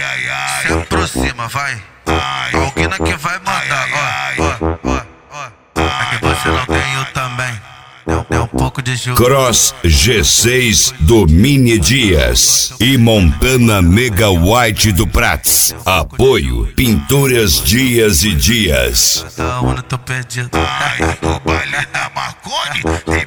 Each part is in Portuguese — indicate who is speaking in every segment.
Speaker 1: Se aproxima, vai. Alguém que vai mandar, é que você não tem, eu também. Deu um pouco de juízo.
Speaker 2: Cross G6 do Mini Dias e Montana Mega White do Prats. Apoio Pinturas Dias e Dias.
Speaker 1: Cada um no teu pedido.
Speaker 3: No baile da Marconi tem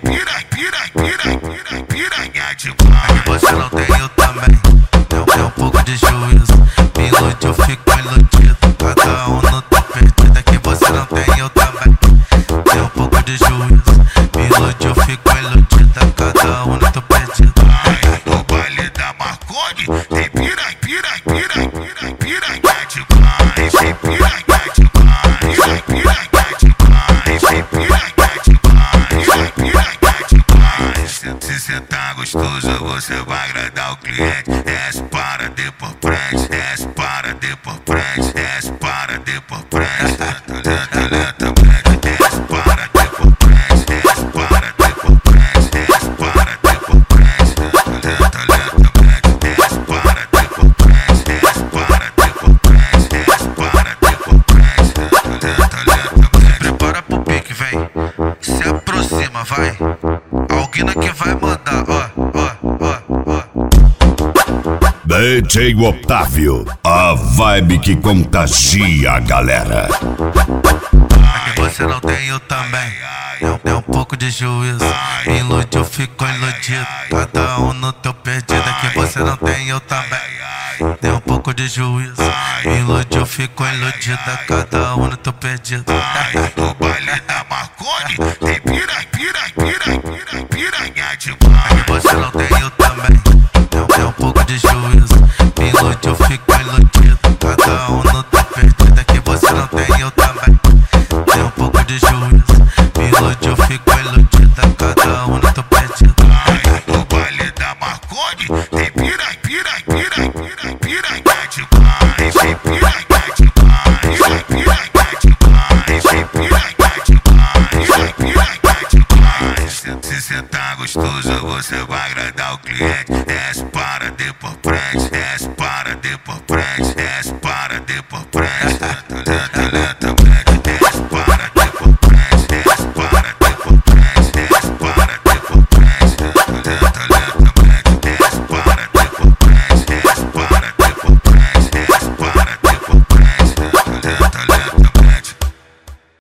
Speaker 3: piranha demais.
Speaker 1: É que você não tem, eu também. Deu um pouco de juízo. Me ilude, eu fico iludido. Cada um no teu pedido. É que você não tem, eu também. Deu um pouco de juízo. Me ilude, eu fico iludido. Cada um no teu pedido.
Speaker 3: No baile da Marconi tem piranha demais. Tem piranha demais. Se cê tá gostoso, você vai agradar o cliente. Desce para depois prende, desce para depois prende, desce para depois prende. Lentamente, desce para depois prende, desce para depois prende, desce para depois prende. Lentamente, desce para depois prende, desce para depois prende, desce para depois prende. Lentamente.
Speaker 1: Prepara pro pique, vem. Se aproxima, vai. Alguém que vai mandar,
Speaker 2: DJ Otávio, a vibe que contagia a galera.
Speaker 1: É que você não tem, eu também. Deu um pouco de juízo. Me ilude, eu fico iludido. Cada um no teu pedido. É que você não tem, eu também. Deu um pouco de juízo. Me ilude, eu fico iludido. Cada um no teu pedido.
Speaker 3: No baile da Marconi tem piranha demais.
Speaker 1: É que você não tem, eu também. Deu um pouco de juízo. Me ilude, eu fico iludido. Cada um no teu pedido. É que você não tem, eu também. Deu um pouco de juízo. Me ilude, eu fico iludido. Cada um no teu pedido.
Speaker 3: No baile da Marconi tem piranha demais. Tem piranha demais. Se cê tá gostoso, você vai agradar o cliente. Desce para depois prende, desce para depois prende, desce para depois prende.